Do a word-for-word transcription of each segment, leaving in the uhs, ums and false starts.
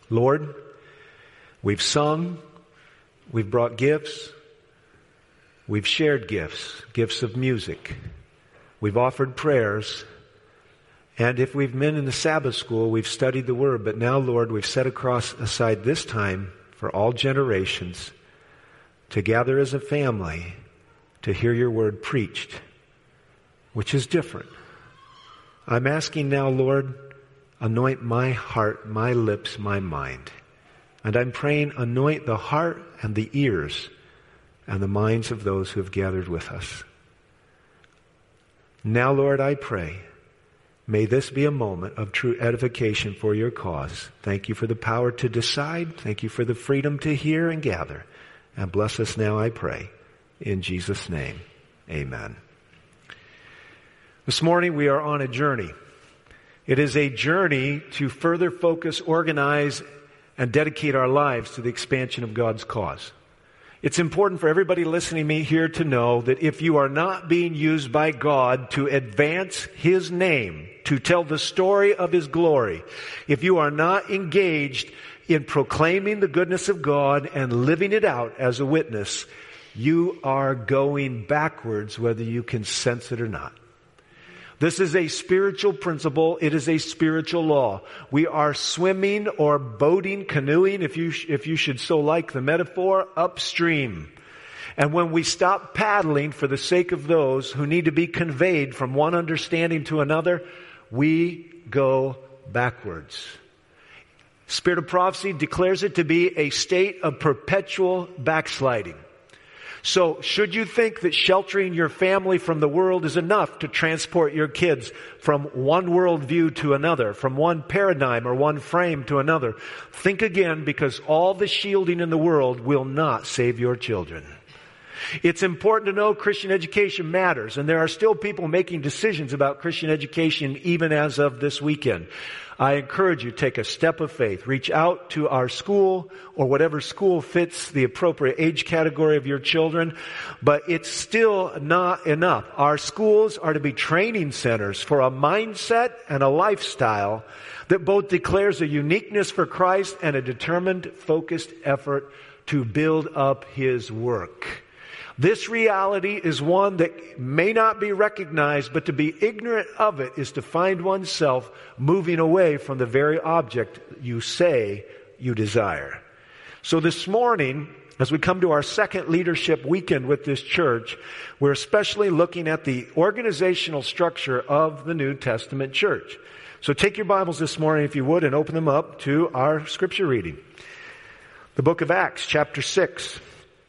Lord, we've sung, we've brought gifts, we've shared gifts, gifts of music, we've offered prayers, and if we've been in the Sabbath school, we've studied the Word. But now, Lord, we've set across aside this time for all generations to gather as a family to hear your Word preached, which is different. I'm asking now, Lord, anoint my heart, my lips, my mind. And I'm praying, anoint the heart and the ears and the minds of those who have gathered with us. Now, Lord, I pray, may this be a moment of true edification for your cause. Thank you for the power to decide. Thank you for the freedom to hear and gather. And bless us now, I pray. In Jesus' name, amen. This morning we are on a journey. It is a journey to further focus, organize, and dedicate our lives to the expansion of God's cause. It's important for everybody listening to me here to know that if you are not being used by God to advance His name, to tell the story of His glory, if you are not engaged in proclaiming the goodness of God and living it out as a witness, you are going backwards whether you can sense it or not. This is a spiritual principle. It is a spiritual law. We are swimming or boating, canoeing, if you, if you should so like the metaphor, upstream. And when we stop paddling for the sake of those who need to be conveyed from one understanding to another, we go backwards. Spirit of prophecy declares it to be a state of perpetual backsliding. So, should you think that sheltering your family from the world is enough to transport your kids from one worldview to another, from one paradigm or one frame to another, think again, because all the shielding in the world will not save your children. It's important to know Christian education matters, and there are still people making decisions about Christian education even as of this weekend. I encourage you, take a step of faith. Reach out to our school or whatever school fits the appropriate age category of your children. But it's still not enough. Our schools are to be training centers for a mindset and a lifestyle that both declares a uniqueness for Christ and a determined, focused effort to build up His work. This reality is one that may not be recognized, but to be ignorant of it is to find oneself moving away from the very object you say you desire. So this morning, as we come to our second leadership weekend with this church, we're especially looking at the organizational structure of the New Testament church. So take your Bibles this morning, if you would, and open them up to our scripture reading. The book of Acts, chapter six.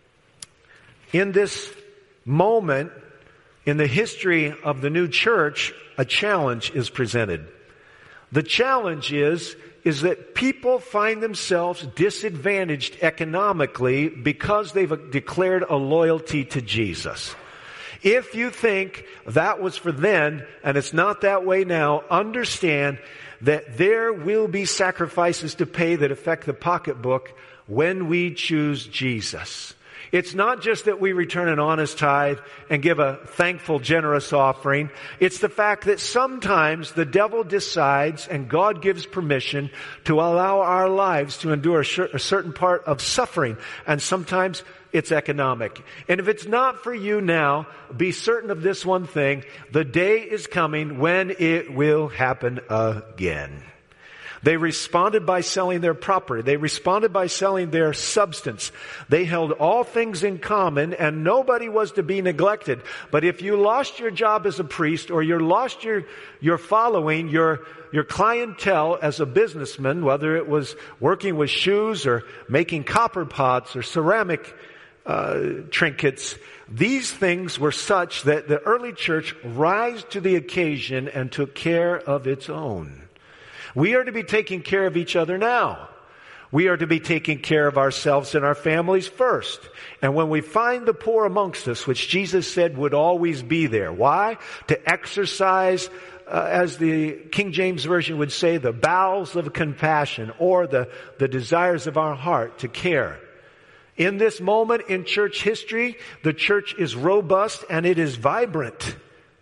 In this moment in the history of the new church, a challenge is presented. The challenge is, is that people find themselves disadvantaged economically because they've declared a loyalty to Jesus. If you think that was for then and it's not that way now, understand that there will be sacrifices to pay that affect the pocketbook when we choose Jesus. It's not just that we return an honest tithe and give a thankful, generous offering. It's the fact that sometimes the devil decides and God gives permission to allow our lives to endure a certain part of suffering. And sometimes it's economic. And if it's not for you now, be certain of this one thing. The day is coming when it will happen again. They responded by selling their property. They responded by selling their substance. They held all things in common, and nobody was to be neglected. But if you lost your job as a priest, or you lost your, your following, your, your clientele as a businessman, whether it was working with shoes or making copper pots or ceramic uh, trinkets, these things were such that the early church rised to the occasion and took care of its own. We are to be taking care of each other now. We are to be taking care of ourselves and our families first. And when we find the poor amongst us, which Jesus said would always be there. Why? To exercise, uh, as the King James Version would say, the bowels of compassion, or the, the desires of our heart to care. In this moment in church history, the church is robust and it is vibrant.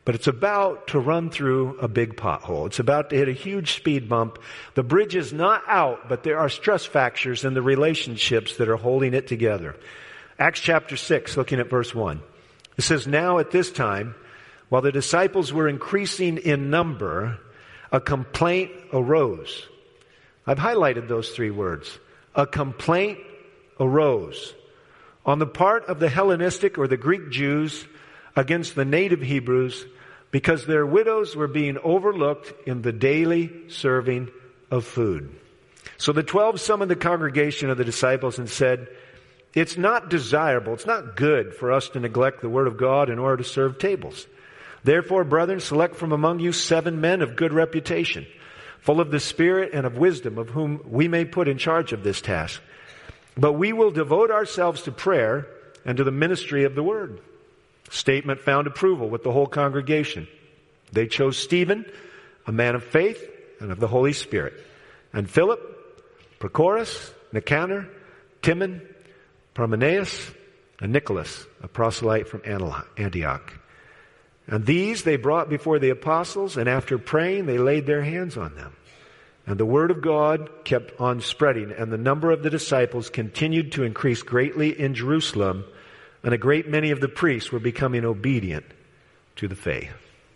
but it's about to run through a big pothole. It's about to hit a huge speed bump. The bridge is not out, but there are stress fractures in the relationships that are holding it together. Acts chapter six, looking at verse one. It says, "Now at this time, while the disciples were increasing in number, a complaint arose." I've highlighted those three words. A complaint arose on the part of the Hellenistic or the Greek Jews against the native Hebrews, because their widows were being overlooked in the daily serving of food. So the twelve summoned the congregation of the disciples and said, "It's not desirable, it's not good for us to neglect the word of God in order to serve tables. Therefore, brethren, select from among you seven men of good reputation, full of the Spirit and of wisdom, of whom we may put in charge of this task. But we will devote ourselves to prayer and to the ministry of the word." Statement found approval with the whole congregation. They chose Stephen, a man of faith and of the Holy Spirit, and Philip, Prochorus, Nicanor, Timon, Parmenas, and Nicholas, a proselyte from Antioch. And these they brought before the apostles, and after praying they laid their hands on them. And the word of God kept on spreading, and the number of the disciples continued to increase greatly in Jerusalem, and a great many of the priests were becoming obedient to the faith.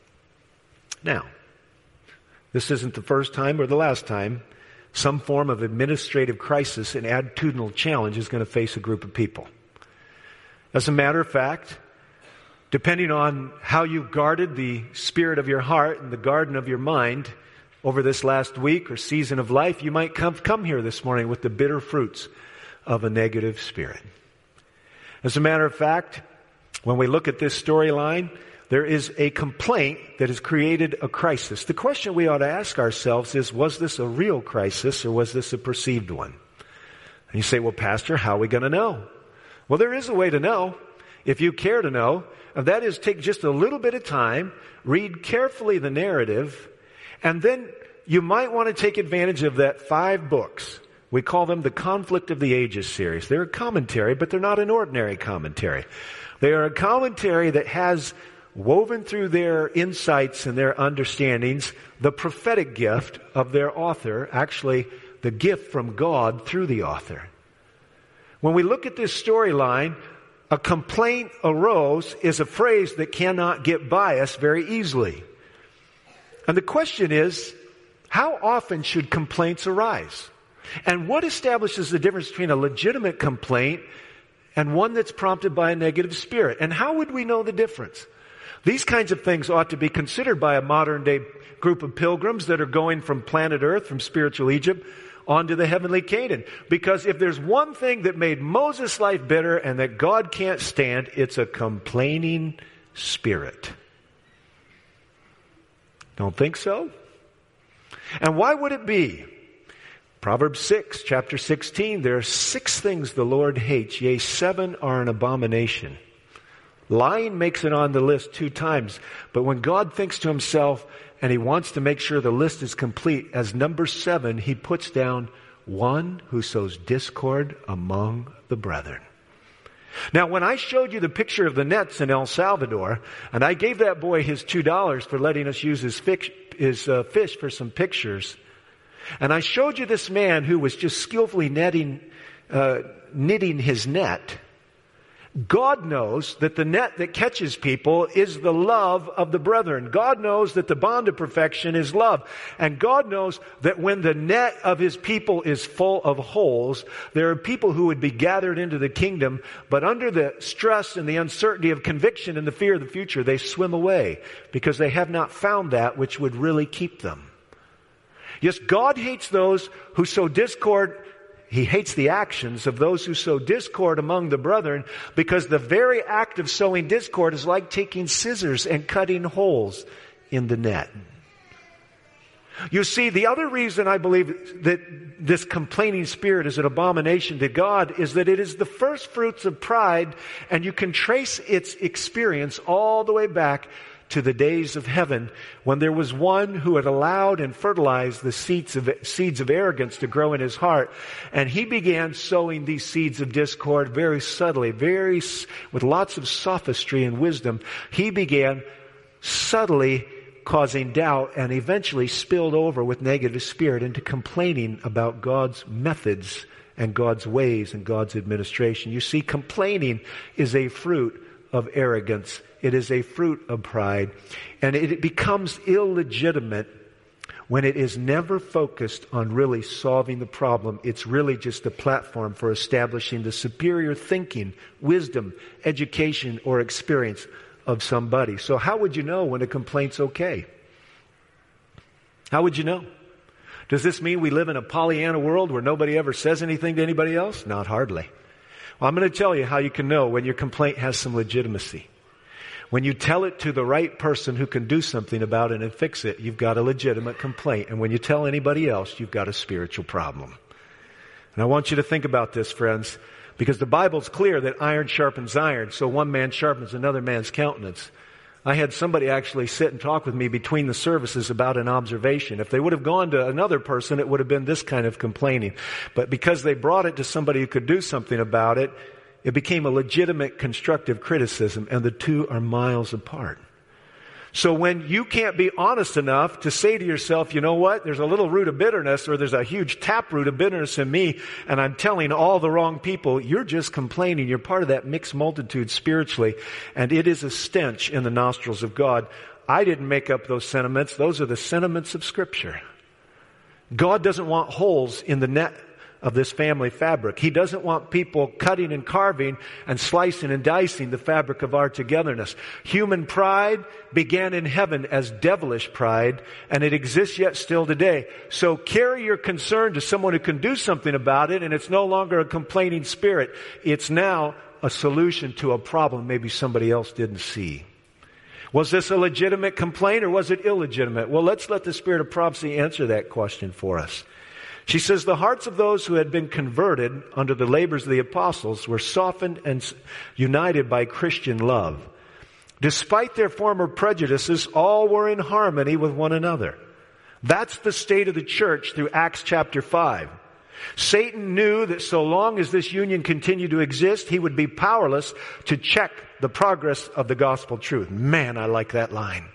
Now, this isn't the first time or the last time some form of administrative crisis and attitudinal challenge is going to face a group of people. As a matter of fact, depending on how you guarded the spirit of your heart and the garden of your mind over this last week or season of life, you might come, come here this morning with the bitter fruits of a negative spirit. As a matter of fact, when we look at this storyline, there is a complaint that has created a crisis. The question we ought to ask ourselves is, was this a real crisis or was this a perceived one? And you say, well, Pastor, how are we going to know? Well, there is a way to know, if you care to know, and that is take just a little bit of time, read carefully the narrative, and then you might want to take advantage of that five books. We call them the Conflict of the Ages series. They're a commentary, but they're not an ordinary commentary. They are a commentary that has woven through their insights and their understandings the prophetic gift of their author, actually the gift from God through the author. When we look at this storyline, a complaint arose is a phrase that cannot get by us very easily. And the question is, how often should complaints arise? And what establishes the difference between a legitimate complaint and one that's prompted by a negative spirit? And how would we know the difference? These kinds of things ought to be considered by a modern day group of pilgrims that are going from planet Earth, from spiritual Egypt, onto the heavenly Canaan. Because if there's one thing that made Moses' life bitter and that God can't stand, it's a complaining spirit. Don't think so? And why would it be? Proverbs six, chapter sixteen, there are six things the Lord hates, yea, seven are an abomination. Lying makes it on the list two times, but when God thinks to himself and he wants to make sure the list is complete, as number seven, he puts down one who sows discord among the brethren. Now, when I showed you the picture of the nets in El Salvador, and I gave that boy his two dollars for letting us use his fish, his uh, fish for some pictures, and I showed you this man who was just skillfully netting, uh, knitting his net, God knows that the net that catches people is the love of the brethren. God knows that the bond of perfection is love. And God knows that when the net of his people is full of holes, there are people who would be gathered into the kingdom, but under the stress and the uncertainty of conviction and the fear of the future, they swim away because they have not found that which would really keep them. Yes, God hates those who sow discord. He hates the actions of those who sow discord among the brethren, because the very act of sowing discord is like taking scissors and cutting holes in the net. You see, the other reason I believe that this complaining spirit is an abomination to God is that it is the first fruits of pride, and you can trace its experience all the way back to the days of heaven, when there was one who had allowed and fertilized the seeds of, seeds of arrogance to grow in his heart. And he began sowing these seeds of discord very subtly, very, with lots of sophistry and wisdom. He began subtly causing doubt and eventually spilled over with negative spirit into complaining about God's methods and God's ways and God's administration. You see, complaining is a fruit of arrogance. It is a fruit of pride. And it becomes illegitimate when it is never focused on really solving the problem. It's really just a platform for establishing the superior thinking, wisdom, education, or experience of somebody. So how would you know when a complaint's okay? How would you know? Does this mean we live in a Pollyanna world where nobody ever says anything to anybody else? Not hardly. Well, I'm going to tell you how you can know when your complaint has some legitimacy. When you tell it to the right person who can do something about it and fix it, you've got a legitimate complaint. And when you tell anybody else, you've got a spiritual problem. And I want you to think about this, friends, because the Bible's clear that iron sharpens iron, so one man sharpens another man's countenance. I had somebody actually sit and talk with me between the services about an observation. If they would have gone to another person, it would have been this kind of complaining. But because they brought it to somebody who could do something about it, it became a legitimate constructive criticism, and the two are miles apart. So when you can't be honest enough to say to yourself, you know what, there's a little root of bitterness, or there's a huge taproot of bitterness in me, and I'm telling all the wrong people, you're just complaining. You're part of that mixed multitude spiritually, and it is a stench in the nostrils of God. I didn't make up those sentiments. Those are the sentiments of Scripture. God doesn't want holes in the net of this family fabric. He doesn't want people cutting and carving and slicing and dicing the fabric of our togetherness. Human pride began in heaven as devilish pride, and it exists yet still today. So carry your concern to someone who can do something about it, and it's no longer a complaining spirit. It's now a solution to a problem maybe somebody else didn't see. Was this a legitimate complaint or was it illegitimate? Well, let's let the Spirit of prophecy answer that question for us. She says, the hearts of those who had been converted under the labors of the apostles were softened and united by Christian love. Despite their former prejudices, all were in harmony with one another. That's the state of the church through Acts chapter five. Satan knew that so long as this union continued to exist, he would be powerless to check the progress of the gospel truth. Man, I like that line.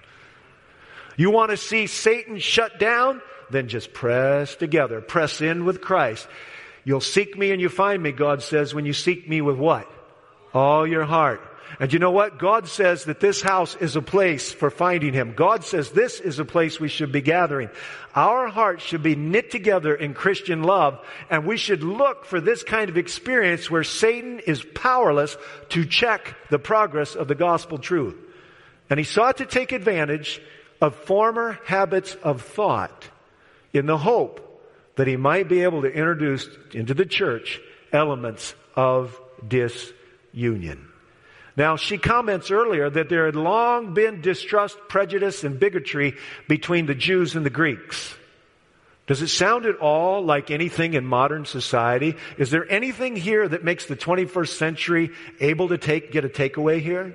You want to see Satan shut down? Then just press together. Press in with Christ. You'll seek me and you find me, God says, when you seek me with what? All your heart. And you know what? God says that this house is a place for finding Him. God says this is a place we should be gathering. Our hearts should be knit together in Christian love, and we should look for this kind of experience where Satan is powerless to check the progress of the gospel truth. And he sought to take advantage of former habits of thought in the hope that he might be able to introduce into the church elements of disunion. Now, she comments earlier that there had long been distrust, prejudice, and bigotry between the Jews and the Greeks. Does it sound at all like anything in modern society? Is there anything here that makes the twenty-first century able to take, get a takeaway here?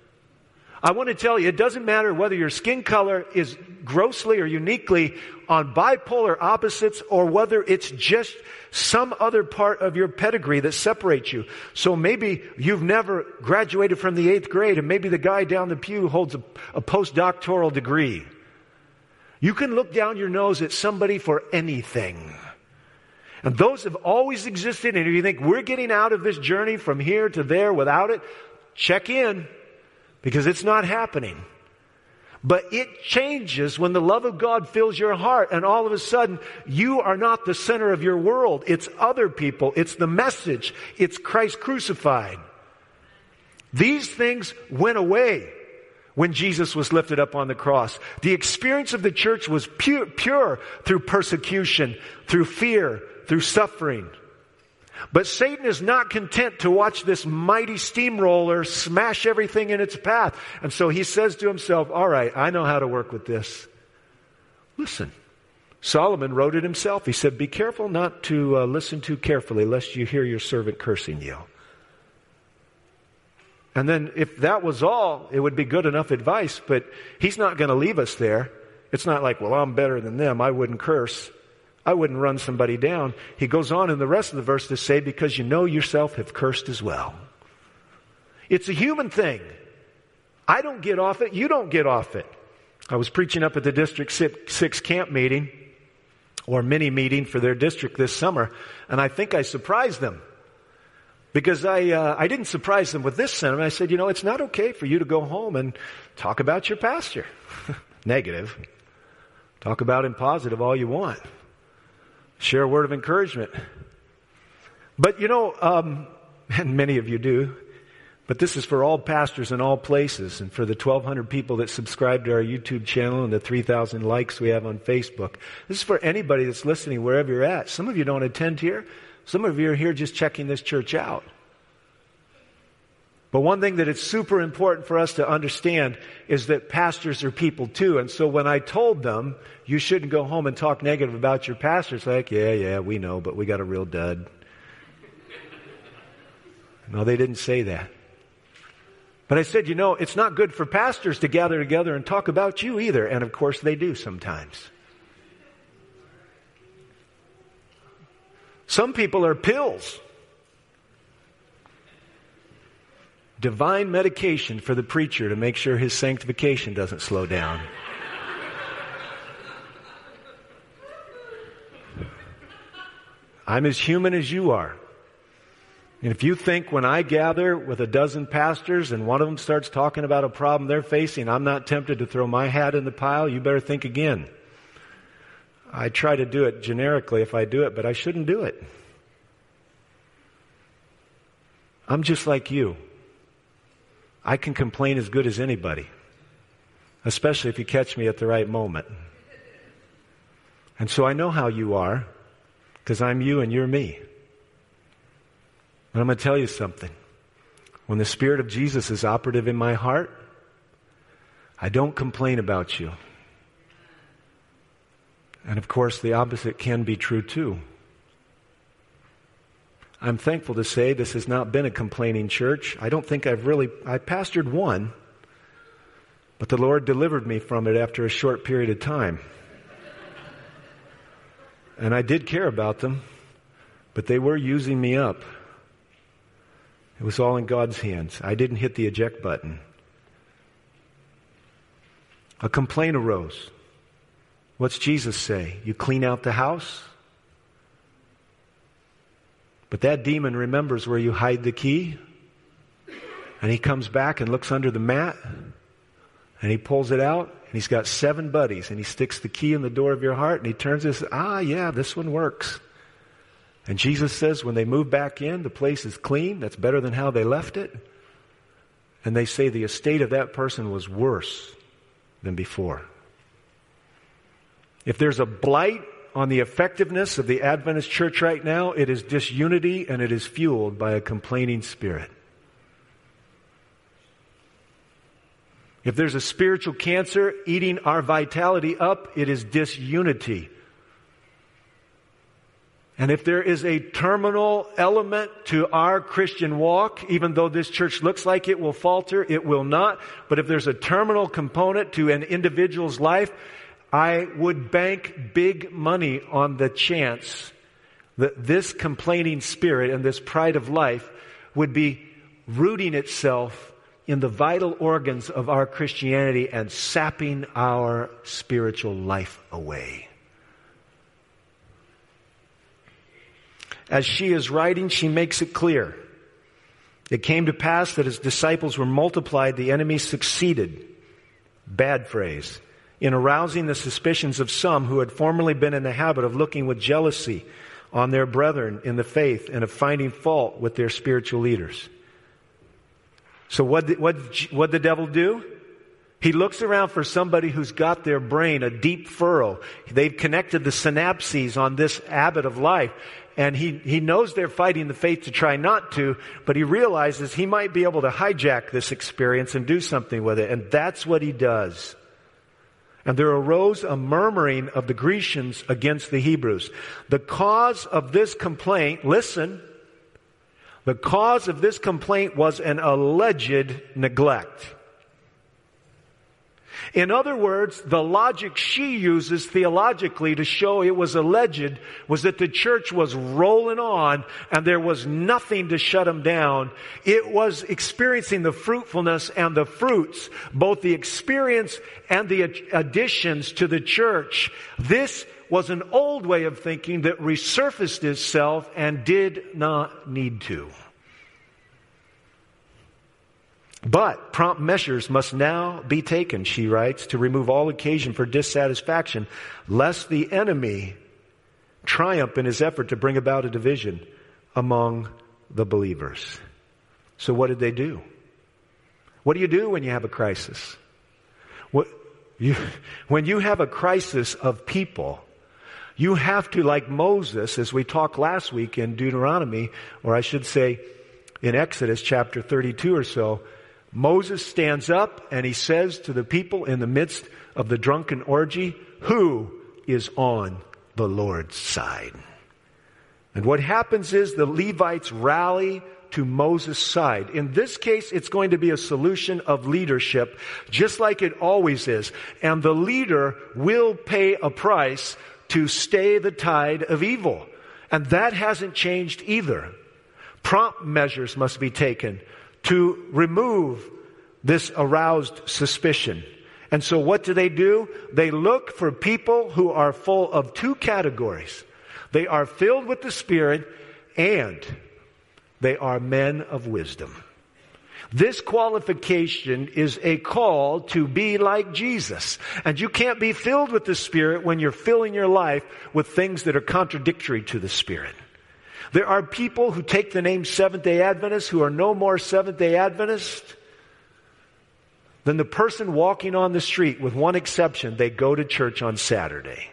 I want to tell you, it doesn't matter whether your skin color is grossly or uniquely on bipolar opposites or whether it's just some other part of your pedigree that separates you. So maybe you've never graduated from the eighth grade and maybe the guy down the pew holds a, a postdoctoral degree. You can look down your nose at somebody for anything. And those have always existed, and if you think we're getting out of this journey from here to there without it, check in. Because it's not happening. But it changes when the love of God fills your heart and all of a sudden you are not the center of your world. It's other people. It's the message. It's Christ crucified. These things went away when Jesus was lifted up on the cross. The experience of the church was pure, pure through persecution, through fear, through suffering. But Satan is not content to watch this mighty steamroller smash everything in its path. And so he says to himself, all right, I know how to work with this. Listen, Solomon wrote it himself. He said, be careful not to uh, listen too carefully lest you hear your servant cursing you. And then if that was all, it would be good enough advice, but he's not going to leave us there. It's not like, well, I'm better than them. I wouldn't curse. I wouldn't run somebody down. He goes on in the rest of the verse to say, because you know yourself have cursed as well. It's a human thing. I don't get off it. You don't get off it. I was preaching up at the District six camp meeting, or mini meeting for their district this summer, and I think I surprised them. Because I uh, I didn't surprise them with this sentiment. I said, you know, it's not okay for you to go home and talk about your pastor. Negative. Talk about him positive all you want. Share a word of encouragement. But you know, um, and many of you do, but this is for all pastors in all places, and for the twelve hundred people that subscribe to our YouTube channel and the three thousand likes we have on Facebook. This is for anybody that's listening wherever you're at. Some of you don't attend here. Some of you are here just checking this church out. But one thing that it's super important for us to understand is that pastors are people too. And so when I told them, you shouldn't go home and talk negative about your pastor, it's like, yeah, yeah, we know, but we got a real dud. No, they didn't say that. But I said, you know, it's not good for pastors to gather together and talk about you either. And of course they do sometimes. Some people are pills. Divine medication for the preacher to make sure his sanctification doesn't slow down. I'm as human as you are. And if you think when I gather with a dozen pastors and one of them starts talking about a problem they're facing, I'm not tempted to throw my hat in the pile, you better think again. I try to do it generically if I do it, but I shouldn't do it. I'm just like you. I can complain as good as anybody, especially if you catch me at the right moment. And so I know how you are, because I'm you and you're me. And I'm going to tell you something. When the Spirit of Jesus is operative in my heart, I don't complain about you. And of course, the opposite can be true too. I'm thankful to say this has not been a complaining church. I don't think I've really, I pastored one, but the Lord delivered me from it after a short period of time. And I did care about them, but they were using me up. It was all in God's hands. I didn't hit the eject button. A complaint arose. What's Jesus say? You clean out the house? But that demon remembers where you hide the key, and he comes back and looks under the mat, and he pulls it out, and he's got seven buddies, and he sticks the key in the door of your heart, and he turns and says, ah, yeah, this one works. And Jesus says when they move back in, the place is clean. That's better than how they left it. And they say the estate of that person was worse than before. If there's a blight on the effectiveness of the Adventist church right now, it is disunity, and it is fueled by a complaining spirit. If there's a spiritual cancer eating our vitality up, it is disunity. And if there is a terminal element to our Christian walk, even though this church looks like it will falter, it will not. But if there's a terminal component to an individual's life, I would bank big money on the chance that this complaining spirit and this pride of life would be rooting itself in the vital organs of our Christianity and sapping our spiritual life away. As she is writing, she makes it clear. It came to pass that as disciples were multiplied, the enemy succeeded. Bad phrase. In arousing the suspicions of some who had formerly been in the habit of looking with jealousy on their brethren in the faith and of finding fault with their spiritual leaders. So what did, what what the devil do? He looks around for somebody who's got their brain a deep furrow. They've connected the synapses on this habit of life. And he, he knows they're fighting the faith to try not to, but he realizes he might be able to hijack this experience and do something with it. And that's what he does. And there arose a murmuring of the Grecians against the Hebrews. The cause of this complaint, listen, the cause of this complaint was an alleged neglect. In other words, the logic she uses theologically to show it was alleged was that the church was rolling on and there was nothing to shut them down. It was experiencing the fruitfulness and the fruits, both the experience and the additions to the church. This was an old way of thinking that resurfaced itself and did not need to. But prompt measures must now be taken, she writes, to remove all occasion for dissatisfaction, lest the enemy triumph in his effort to bring about a division among the believers. So what did they do? What do you do when you have a crisis? What, you, when you have a crisis of people, you have to, like Moses, as we talked last week in Deuteronomy, or I should say in Exodus chapter thirty-two or so, Moses stands up and he says to the people in the midst of the drunken orgy, who is on the Lord's side? And what happens is the Levites rally to Moses' side. In this case, it's going to be a solution of leadership, just like it always is. And the leader will pay a price to stay the tide of evil. And that hasn't changed either. Prompt measures must be taken to remove this aroused suspicion. And so what do they do? They look for people who are full of two categories. They are filled with the Spirit and they are men of wisdom. This qualification is a call to be like Jesus. And you can't be filled with the Spirit when you're filling your life with things that are contradictory to the Spirit. There are people who take the name Seventh-day Adventists who are no more Seventh-day Adventists than the person walking on the street, with one exception: they go to church on Saturday.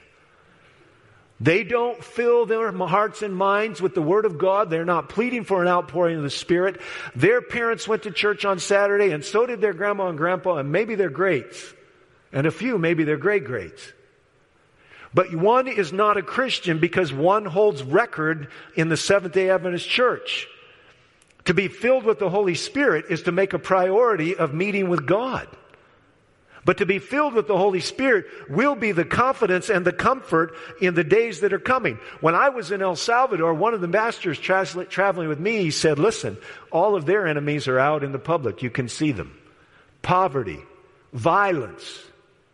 They don't fill their hearts and minds with the Word of God. They're not pleading for an outpouring of the Spirit. Their parents went to church on Saturday, and so did their grandma and grandpa, and maybe their greats. And a few, maybe their great-greats. But one is not a Christian because one holds record in the Seventh-day Adventist Church. To be filled with the Holy Spirit is to make a priority of meeting with God. But to be filled with the Holy Spirit will be the confidence and the comfort in the days that are coming. When I was in El Salvador, one of the masters tra- traveling with me, he said, listen, all of their enemies are out in the public. You can see them. Poverty, violence.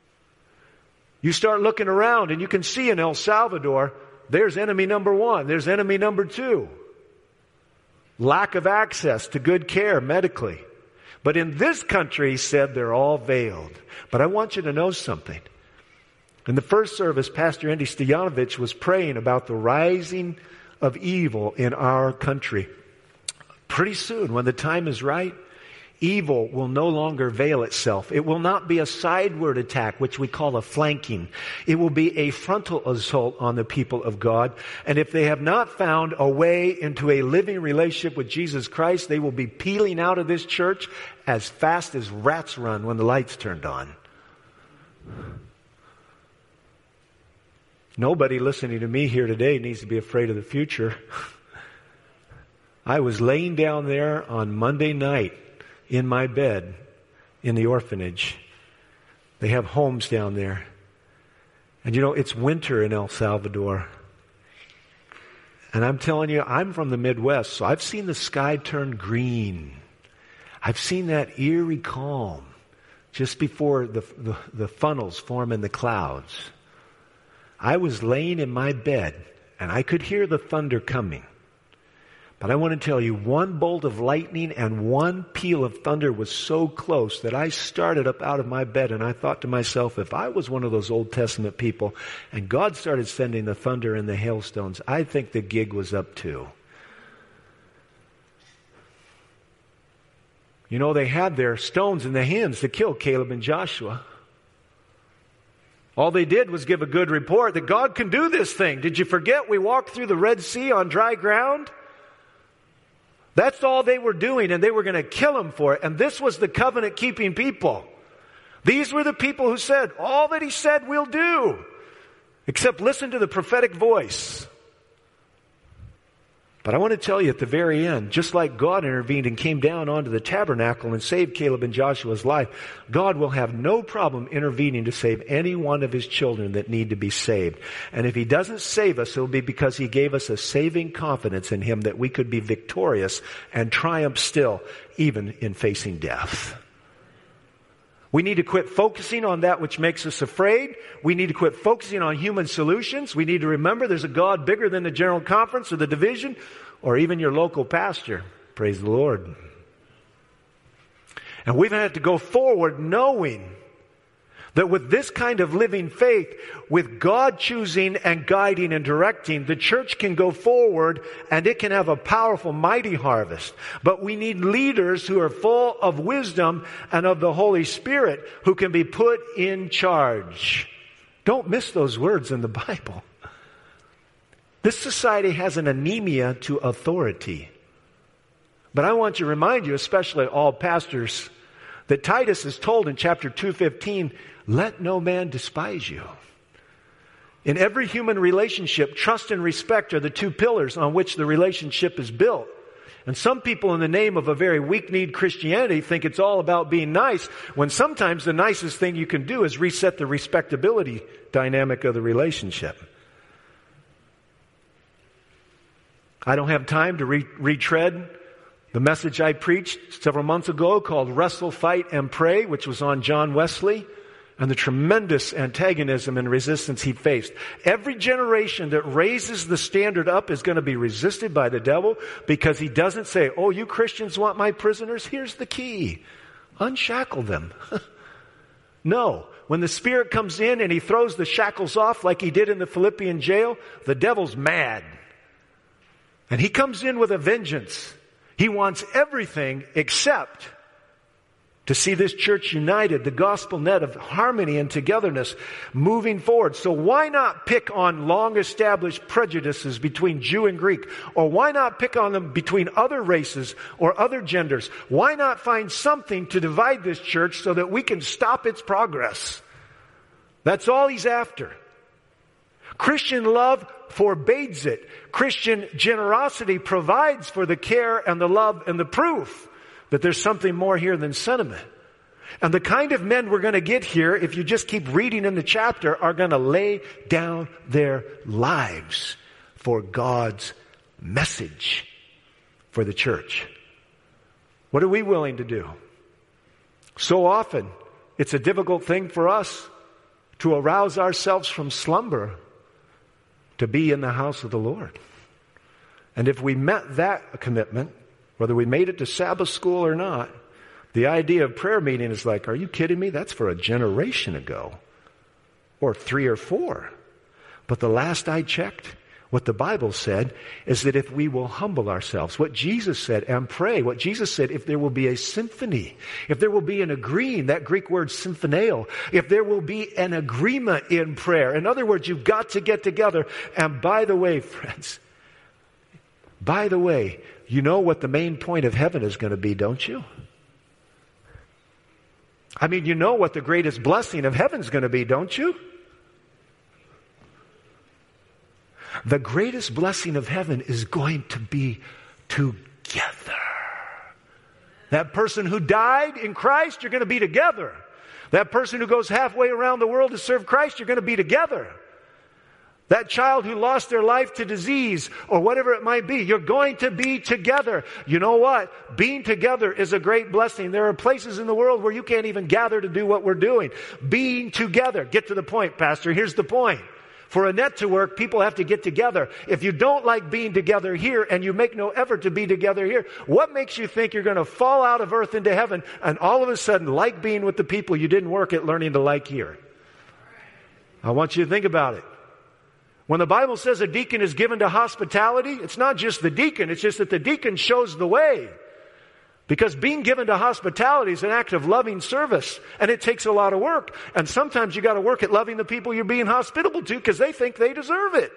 You start looking around and you can see in El Salvador, there's enemy number one, there's enemy number two. Lack of access to good care medically. But in this country, he said, they're all veiled. But I want you to know something. In the first service, Pastor Andy Stoyanovich was praying about the rising of evil in our country. Pretty soon, when the time is right, evil will no longer veil itself. It will not be a sideward attack, which we call a flanking. It will be a frontal assault on the people of God. And if they have not found a way into a living relationship with Jesus Christ, they will be peeling out of this church as fast as rats run when the lights turned on. Nobody listening to me here today needs to be afraid of the future. I was laying down there on Monday night in my bed in the orphanage. They have homes down there. And you know, it's winter in El Salvador. And I'm telling you, I'm from the Midwest, so I've seen the sky turn green. I've seen that eerie calm just before the, the, the funnels form in the clouds. I was laying in my bed and I could hear the thunder coming. But I want to tell you, one bolt of lightning and one peal of thunder was so close that I started up out of my bed and I thought to myself, if I was one of those Old Testament people and God started sending the thunder and the hailstones, I think the gig was up too. You know, they had their stones in their hands to kill Caleb and Joshua. All they did was give a good report that God can do this thing. Did you forget we walked through the Red Sea on dry ground? That's all they were doing, and they were going to kill him for it. And this was the covenant-keeping people. These were the people who said, all that he said we'll do. Except listen to the prophetic voice. But I want to tell you at the very end, just like God intervened and came down onto the tabernacle and saved Caleb and Joshua's life, God will have no problem intervening to save any one of His children that need to be saved. And if He doesn't save us, it will be because He gave us a saving confidence in Him that we could be victorious and triumph still, even in facing death. We need to quit focusing on that which makes us afraid. We need to quit focusing on human solutions. We need to remember there's a God bigger than the general conference or the division or even your local pastor. Praise the Lord. And we've had to go forward knowing that with this kind of living faith, with God choosing and guiding and directing, the church can go forward and it can have a powerful, mighty harvest. But we need leaders who are full of wisdom and of the Holy Spirit who can be put in charge. Don't miss those words in the Bible. This society has an anemia to authority. But I want to remind you, especially all pastors, that Titus is told in chapter two fifteen, let no man despise you. In every human relationship, trust and respect are the two pillars on which the relationship is built. And some people in the name of a very weak-kneed Christianity think it's all about being nice, when sometimes the nicest thing you can do is reset the respectability dynamic of the relationship. I don't have time to re- retread the message I preached several months ago called Wrestle, Fight, and Pray, which was on John Wesley, and the tremendous antagonism and resistance he faced. Every generation that raises the standard up is going to be resisted by the devil because he doesn't say, oh, you Christians want my prisoners? Here's the key. Unshackle them. No. When the Spirit comes in and He throws the shackles off like He did in the Philippian jail, the devil's mad. And he comes in with a vengeance. He wants everything except to see this church united, the gospel net of harmony and togetherness moving forward. So why not pick on long-established prejudices between Jew and Greek? Or why not pick on them between other races or other genders? Why not find something to divide this church so that we can stop its progress? That's all He's after. Christian love forbids it. Christian generosity provides for the care and the love and the proof that there's something more here than sentiment. And the kind of men we're going to get here, if you just keep reading in the chapter, are going to lay down their lives for God's message for the church. What are we willing to do? So often, it's a difficult thing for us to arouse ourselves from slumber to be in the house of the Lord. And if we met that commitment, whether we made it to Sabbath school or not, the idea of prayer meeting is like, are you kidding me? That's for a generation ago. Or three or four. But the last I checked, what the Bible said is that if we will humble ourselves, what Jesus said, and pray, what Jesus said, if there will be a symphony, if there will be an agreeing, that Greek word symphoneo, if there will be an agreement in prayer. In other words, you've got to get together. And by the way, friends, by the way, you know what the main point of heaven is going to be, don't you? I mean, you know what the greatest blessing of heaven is going to be, don't you? The greatest blessing of heaven is going to be together. That person who died in Christ, you're going to be together. That person who goes halfway around the world to serve Christ, you're going to be together. That child who lost their life to disease or whatever it might be, you're going to be together. You know what? Being together is a great blessing. There are places in the world where you can't even gather to do what we're doing. Being together. Get to the point, Pastor. Here's the point. For a net to work, people have to get together. If you don't like being together here and you make no effort to be together here, what makes you think you're going to fall out of earth into heaven and all of a sudden like being with the people you didn't work at learning to like here? I want you to think about it. When the Bible says a deacon is given to hospitality, it's not just the deacon, it's just that the deacon shows the way. Because being given to hospitality is an act of loving service, and it takes a lot of work. And sometimes you got to work at loving the people you're being hospitable to because they think they deserve it.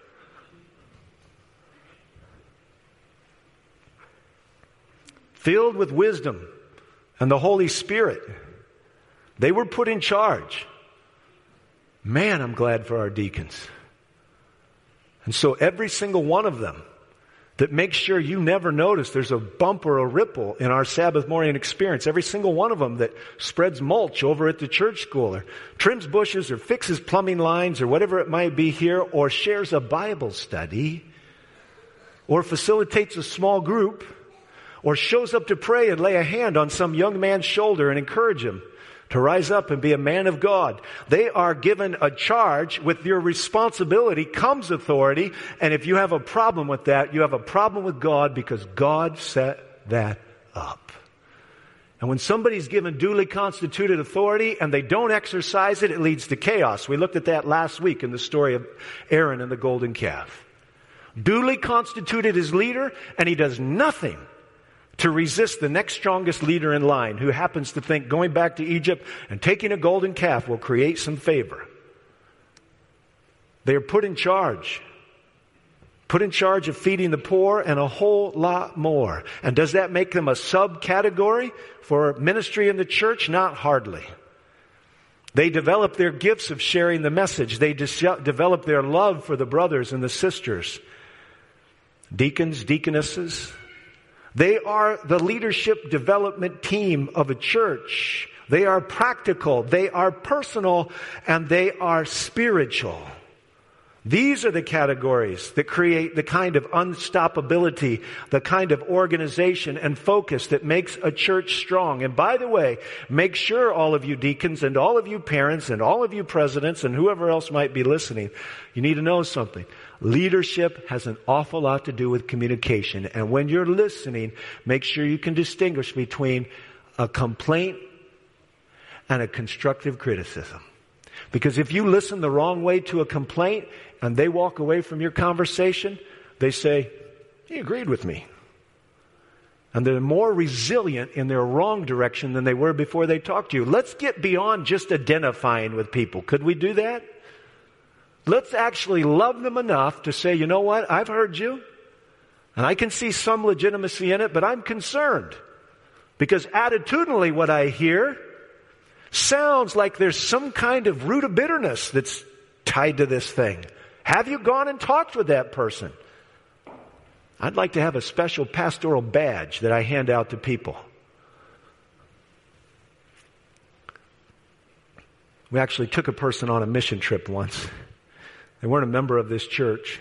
Filled with wisdom and the Holy Spirit, they were put in charge. Man, I'm glad for our deacons. And so every single one of them that makes sure you never notice there's a bump or a ripple in our Sabbath morning experience. Every single one of them that spreads mulch over at the church school, or trims bushes, or fixes plumbing lines, or whatever it might be here, or shares a Bible study, or facilitates a small group, or shows up to pray and lay a hand on some young man's shoulder and encourage him to rise up and be a man of God. They are given a charge. With your responsibility comes authority. And if you have a problem with that, you have a problem with God, because God set that up. And when somebody's given duly constituted authority and they don't exercise it, it leads to chaos. We looked at that last week in the story of Aaron and the golden calf. Duly constituted as leader, and he does nothing to resist the next strongest leader in line, who happens to think going back to Egypt and taking a golden calf will create some favor. They are put in charge. Put in charge of feeding the poor and a whole lot more. And does that make them a subcategory for ministry in the church? Not hardly. They develop their gifts of sharing the message. They de- develop their love for the brothers and the sisters. Deacons, deaconesses. They are the leadership development team of a church. They are practical, they are personal, and they are spiritual. These are the categories that create the kind of unstoppability, the kind of organization and focus that makes a church strong. And by the way, make sure, all of you deacons and all of you parents and all of you presidents and whoever else might be listening, you need to know something. Leadership has an awful lot to do with communication. And when you're listening, make sure you can distinguish between a complaint and a constructive criticism. Because if you listen the wrong way to a complaint and they walk away from your conversation, they say, he agreed with me. And they're more resilient in their wrong direction than they were before they talked to you. Let's get beyond just identifying with people. Could we do that? Let's actually love them enough to say, you know what, I've heard you, and I can see some legitimacy in it, but I'm concerned. Because attitudinally what I hear sounds like there's some kind of root of bitterness that's tied to this thing. Have you gone and talked with that person? I'd like to have a special pastoral badge that I hand out to people. We actually took a person on a mission trip once. They weren't a member of this church.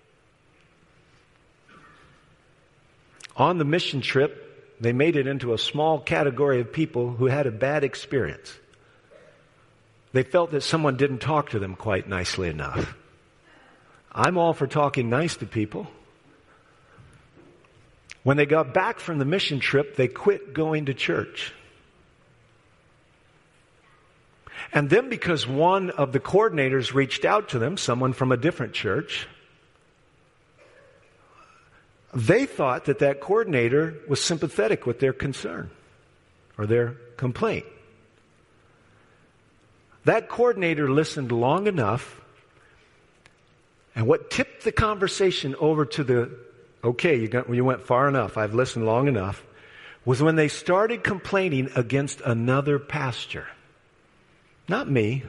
On the mission trip, they made it into a small category of people who had a bad experience. They felt that someone didn't talk to them quite nicely enough. I'm all for talking nice to people. When they got back from the mission trip, they quit going to church. And then because one of the coordinators reached out to them, someone from a different church, they thought that that coordinator was sympathetic with their concern or their complaint. That coordinator listened long enough, and what tipped the conversation over to the, okay, you, got, you went far enough, I've listened long enough, was when they started complaining against another pastor. Not me.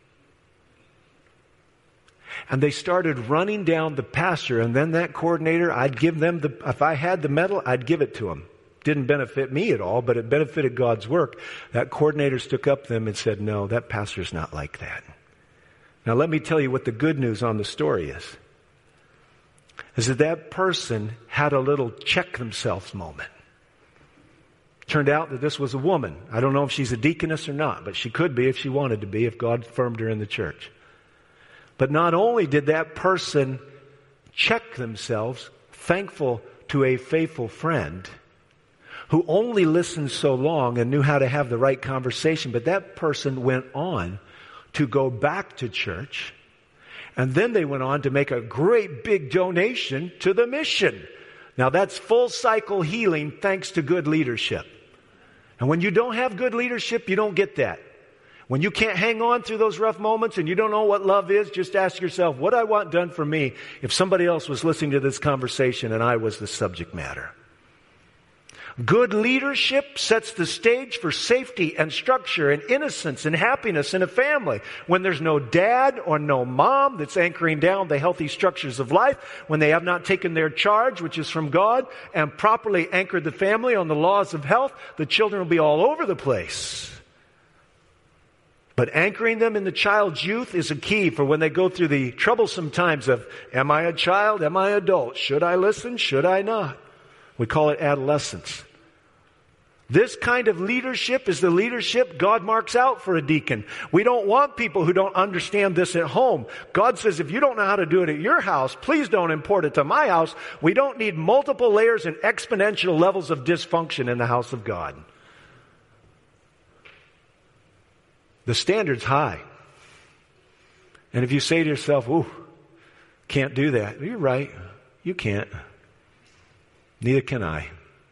And they started running down the pastor, and then that coordinator, I'd give them the, if I had the medal, I'd give it to him. Didn't benefit me at all, but it benefited God's work. That coordinator stuck up to them and said, no, that pastor's not like that. Now let me tell you what the good news on the story is. Is that that person had a little check themselves moment. Turned out that this was a woman. I don't know if she's a deaconess or not, but she could be if she wanted to be, if God affirmed her in the church. But not only did that person check themselves, thankful to a faithful friend who only listened so long and knew how to have the right conversation, but that person went on to go back to church, and then they went on to make a great big donation to the mission. Now that's full cycle healing thanks to good leadership. And when you don't have good leadership, you don't get that. When you can't hang on through those rough moments and you don't know what love is, just ask yourself, what do I want done for me if somebody else was listening to this conversation and I was the subject matter? Good leadership sets the stage for safety and structure and innocence and happiness in a family. When there's no dad or no mom that's anchoring down the healthy structures of life, when they have not taken their charge, which is from God, and properly anchored the family on the laws of health, the children will be all over the place. But anchoring them in the child's youth is a key for when they go through the troublesome times of, am I a child? Am I adult? Should I listen? Should I not? We call it adolescence. This kind of leadership is the leadership God marks out for a deacon. We don't want people who don't understand this at home. God says, if you don't know how to do it at your house, please don't import it to my house. We don't need multiple layers and exponential levels of dysfunction in the house of God. The standard's high. And if you say to yourself, ooh, can't do that. You're right. You can't. Neither can I.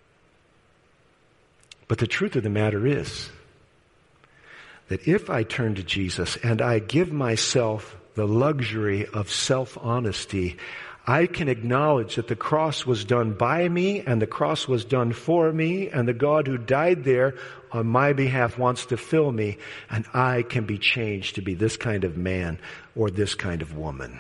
But the truth of the matter is that if I turn to Jesus and I give myself the luxury of self-honesty, I can acknowledge that the cross was done by me and the cross was done for me, and the God who died there on my behalf wants to fill me, and I can be changed to be this kind of man or this kind of woman.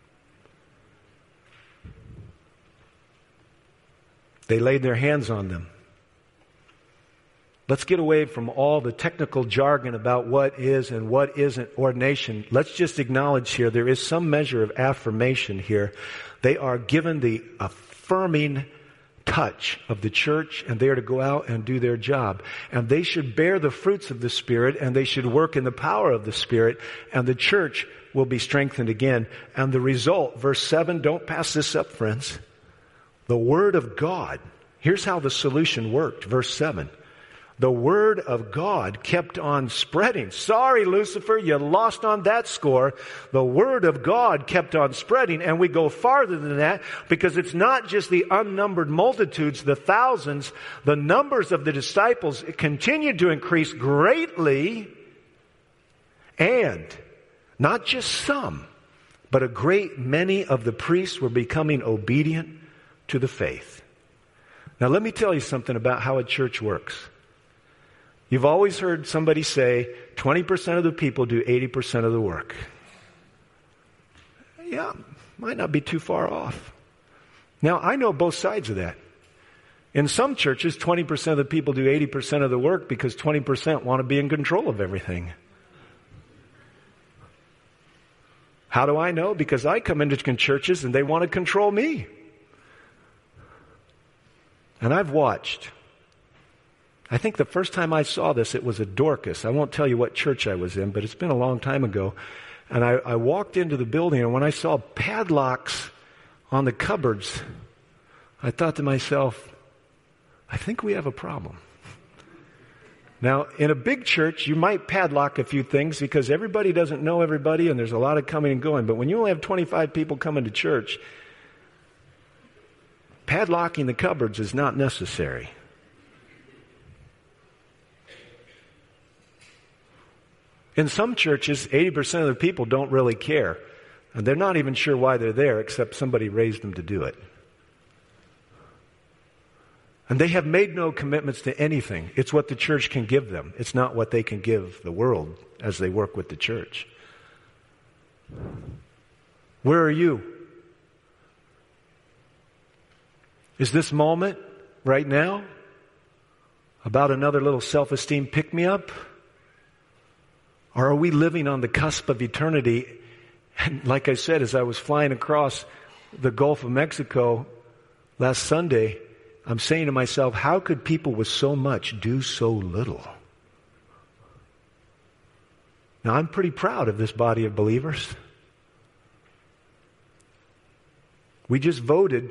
They laid their hands on them. Let's get away from all the technical jargon about what is and what isn't ordination. Let's just acknowledge here there is some measure of affirmation here. They are given the affirming touch of the church, and they are to go out and do their job. And they should bear the fruits of the Spirit, and they should work in the power of the Spirit, and the church will be strengthened again. And the result, verse seven, don't pass this up, friends. The Word of God. Here's how the solution worked. Verse seven. The Word of God kept on spreading. Sorry, Lucifer, you lost on that score. The Word of God kept on spreading. And we go farther than that because it's not just the unnumbered multitudes, the thousands. The numbers of the disciples continued to increase greatly. And not just some, but a great many of the priests were becoming obedient to the faith. Now let me tell you something about how a church works. You've always heard somebody say, twenty percent of the people do eighty percent of the work. Yeah, might not be too far off. Now, I know both sides of that. In some churches, twenty percent of the people do eighty percent of the work because twenty percent want to be in control of everything. How do I know? Because I come into churches and they want to control me. And I've watched. I think the first time I saw this, it was at Dorcas. I won't tell you what church I was in, but it's been a long time ago. And I, I walked into the building, and when I saw padlocks on the cupboards, I thought to myself, I think we have a problem. Now, in a big church, you might padlock a few things because everybody doesn't know everybody, and there's a lot of coming and going. But when you only have twenty-five people coming to church, padlocking the cupboards is not necessary. In some churches, eighty percent of the people don't really care. And they're not even sure why they're there, except somebody raised them to do it. And they have made no commitments to anything. It's what the church can give them. It's not what they can give the world as they work with the church. Where are you? Is this moment right now about another little self-esteem pick-me-up? Or are we living on the cusp of eternity? And like I said, as I was flying across the Gulf of Mexico last Sunday, I'm saying to myself, how could people with so much do so little? Now, I'm pretty proud of this body of believers. We just voted,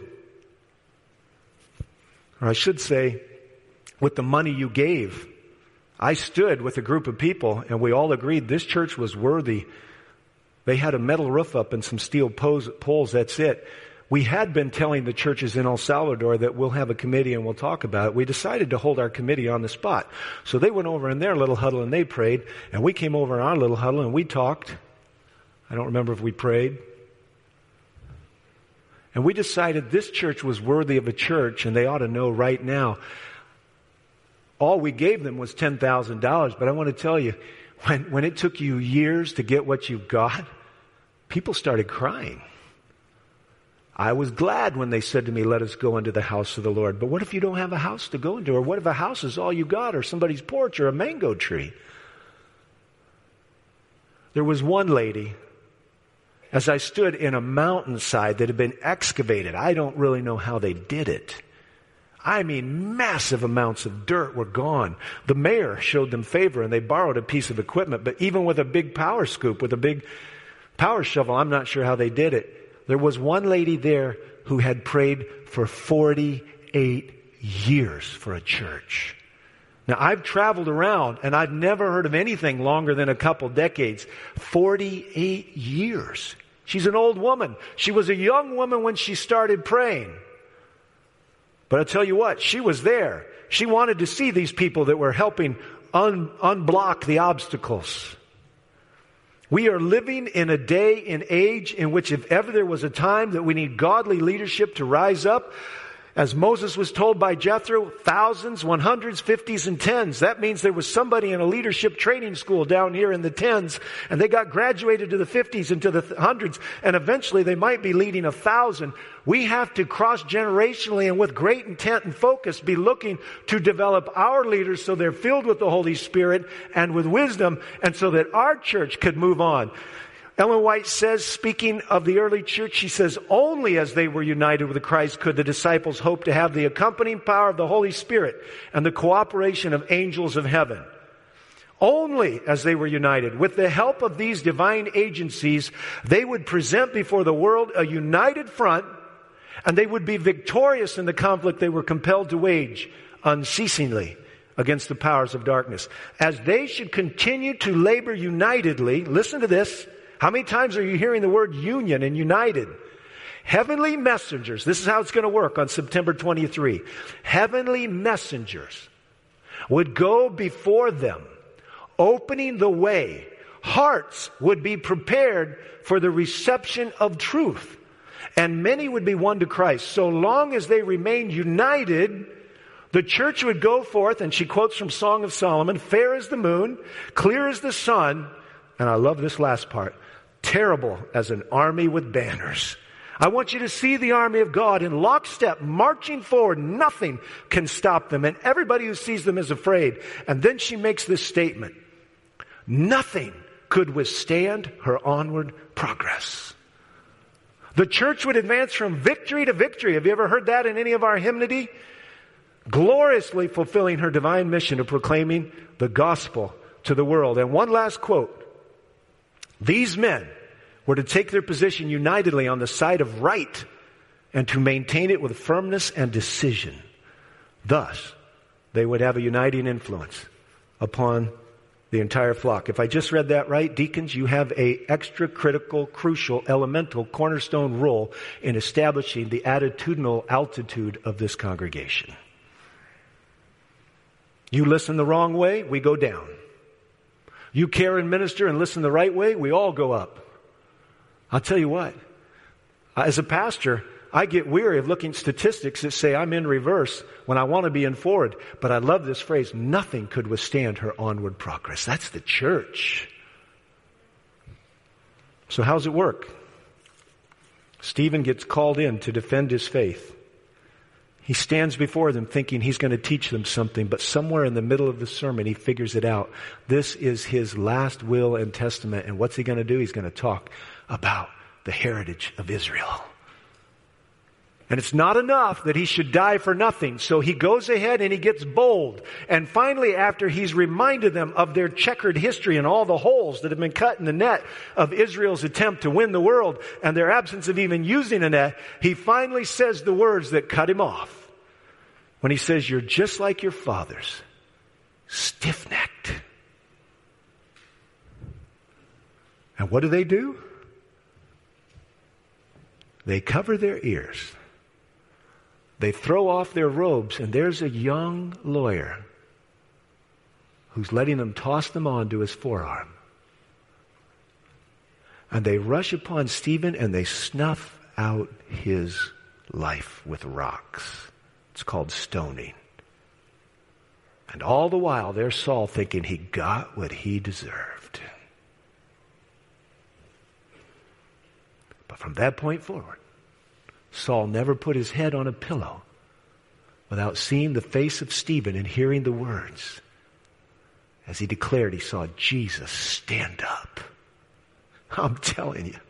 or I should say, with the money you gave. I stood with a group of people, and we all agreed this church was worthy. They had a metal roof up and some steel poles, that's it. We had been telling the churches in El Salvador that we'll have a committee and we'll talk about it. We decided to hold our committee on the spot. So they went over in their little huddle and they prayed, and we came over in our little huddle and we talked. I don't remember if we prayed. And we decided this church was worthy of a church, and they ought to know right now. all we gave them was ten thousand dollars. But I want to tell you, when, when it took you years to get what you got, people started crying. I was glad when they said to me, let us go into the house of the Lord. But what if you don't have a house to go into? Or what if a house is all you got, or somebody's porch, or a mango tree? There was one lady, as I stood in a mountainside that had been excavated. I don't really know how they did it. I mean, massive amounts of dirt were gone. The mayor showed them favor, and they borrowed a piece of equipment. But even with a big power scoop, with a big power shovel, I'm not sure how they did it. There was one lady there who had prayed for forty-eight years for a church. Now, I've traveled around, and I've never heard of anything longer than a couple decades. forty-eight years. She's an old woman. She was a young woman when she started praying. But I'll tell you what, she was there. She wanted to see these people that were helping un- unblock the obstacles. We are living in a day and age in which if ever there was a time that we need godly leadership to rise up, as Moses was told by Jethro, thousands, one hundreds, fifties, and tens. That means there was somebody in a leadership training school down here in the tens, and they got graduated to the fifties and to the hundreds, and eventually they might be leading a thousand. We have to cross-generationally and with great intent and focus be looking to develop our leaders so they're filled with the Holy Spirit and with wisdom, and so that our church could move on. Ellen White says, speaking of the early church, she says, only as they were united with Christ could the disciples hope to have the accompanying power of the Holy Spirit and the cooperation of angels of heaven. Only as they were united. With the help of these divine agencies, they would present before the world a united front, and they would be victorious in the conflict they were compelled to wage unceasingly against the powers of darkness. As they should continue to labor unitedly, listen to this. How many times are you hearing the word union and united? Heavenly messengers, this is how it's going to work on September twenty-third. Heavenly messengers would go before them, opening the way. Hearts would be prepared for the reception of truth, and many would be won to Christ. So long as they remained united, the church would go forth, and she quotes from Song of Solomon, fair as the moon, clear as the sun, and I love this last part, terrible as an army with banners. I want you to see the army of God in lockstep, marching forward. Nothing can stop them, and everybody who sees them is afraid. And then she makes this statement. Nothing could withstand her onward progress. The church would advance from victory to victory. Have you ever heard that in any of our hymnody? Gloriously fulfilling her divine mission of proclaiming the gospel to the world. And one last quote. These men were to take their position unitedly on the side of right and to maintain it with firmness and decision. Thus, they would have a uniting influence upon the entire flock. If I just read that right, deacons, you have a extra critical, crucial, elemental, cornerstone role in establishing the attitudinal altitude of this congregation. You listen the wrong way, we go down. You care and minister and listen the right way, we all go up. I'll tell you what, as a pastor, I get weary of looking at statistics that say I'm in reverse when I want to be in forward. But I love this phrase, nothing could withstand her onward progress. That's the church. So how's it work? Stephen gets called in to defend his faith. He stands before them thinking he's going to teach them something, but somewhere in the middle of the sermon he figures it out. This is his last will and testament, and what's he going to do? He's going to talk about the heritage of Israel. And it's not enough that he should die for nothing, so he goes ahead and he gets bold. And finally, after he's reminded them of their checkered history and all the holes that have been cut in the net of Israel's attempt to win the world and their absence of even using a net, he finally says the words that cut him off. When he says, you're just like your fathers, stiff-necked. And what do they do? They cover their ears. They throw off their robes, and there's a young lawyer who's letting them toss them onto his forearm. And they rush upon Stephen, and they snuff out his life with rocks. It's called stoning. And all the while, there's Saul thinking he got what he deserved. But from that point forward, Saul never put his head on a pillow without seeing the face of Stephen and hearing the words. As he declared, he saw Jesus stand up. I'm telling you.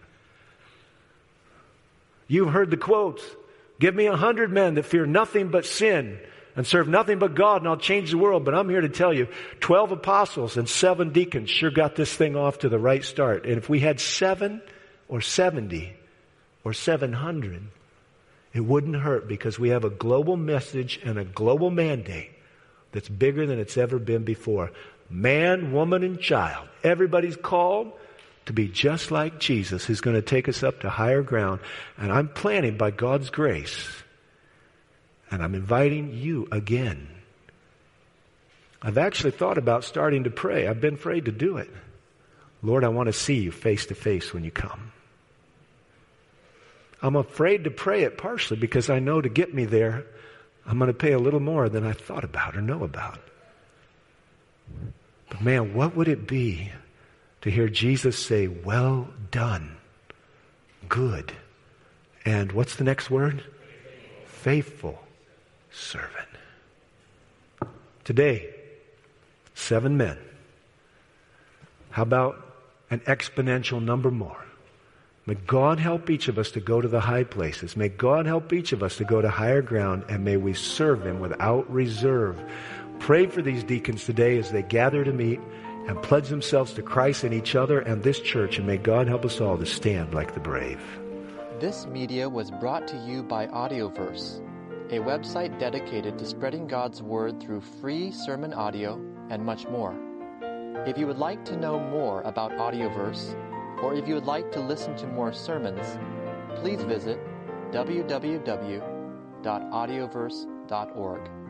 You've heard the quotes. Give me a hundred men that fear nothing but sin and serve nothing but God, and I'll change the world. But I'm here to tell you, twelve apostles and seven deacons sure got this thing off to the right start. And if we had seven or seventy or seven hundred, it wouldn't hurt, because we have a global message and a global mandate that's bigger than it's ever been before. Man, woman, and child. Everybody's called to be just like Jesus, who's going to take us up to higher ground. And I'm planning by God's grace. And I'm inviting you again. I've actually thought about starting to pray. I've been afraid to do it. Lord, I want to see you face to face when you come. I'm afraid to pray it partially because I know to get me there, I'm going to pay a little more than I thought about or know about. But man, what would it be to hear Jesus say, well done, good, and what's the next word? Faithful servant. Today, seven men. How about an exponential number more? May God help each of us to go to the high places. May God help each of us to go to higher ground, and may we serve Him without reserve. Pray for these deacons today as they gather to meet and pledge themselves to Christ and each other and this church, and may God help us all to stand like the brave. This media was brought to you by Audioverse, a website dedicated to spreading God's Word through free sermon audio and much more. If you would like to know more about Audioverse, or if you would like to listen to more sermons, please visit w w w dot audioverse dot org.